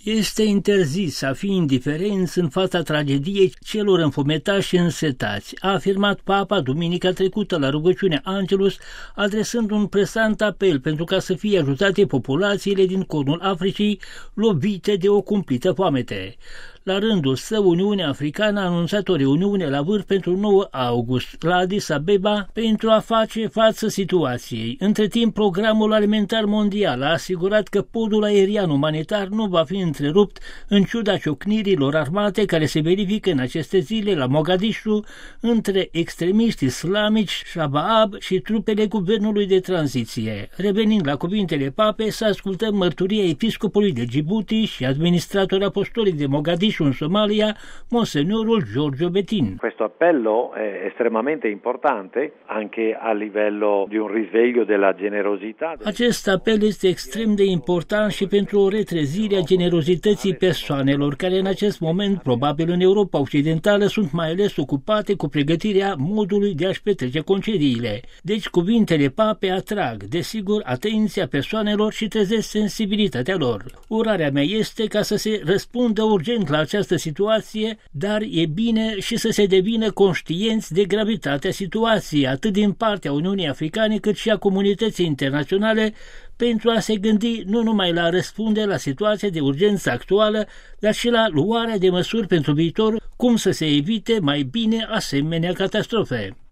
Este interzis a fi indiferenți în fața tragediei celor înfometați și însetați, a afirmat Papa duminica trecută la rugăciunea Angelus, adresând un presant apel pentru ca să fie ajutate populațiile din Cornul Africii lovite de o cumplită foamete. La rândul său, Uniunea Africană a anunțat o reuniune la vârf pentru 9 august la Addis Abeba pentru a face față situației. Între timp, Programul Alimentar Mondial a asigurat că podul aerian umanitar nu va fi întrerupt în ciuda ciocnirilor armate care se verifică în aceste zile la Mogadishu între extremiști islamici, Shabaab și trupele guvernului de tranziție. Revenind la cuvintele Papei, să ascultăm mărturia episcopului de Djibouti și administrator apostolic de Mogadishu în Somalia, Monsignor Giorgio Bettin. Questo appello è estremamente importante anche a livello di un risveglio della generosità. Acest apel este extrem de important și pentru o retrezire a generozității persoanelor care în acest moment, probabil în Europa Occidentală, sunt mai ales ocupate cu pregătirea modului de a-și petrece concediile. Deci cuvintele Papei atrag, desigur, atenția persoanelor și trezesc sensibilitatea lor. Urarea mea este ca să se răspundă urgent la această situație, dar e bine și să se devină conștienți de gravitatea situației, atât din partea Uniunii Africane cât și a comunității internaționale, pentru a se gândi nu numai la răspunde la situația de urgență actuală, dar și la luarea de măsuri pentru viitor, cum să se evite mai bine asemenea catastrofe.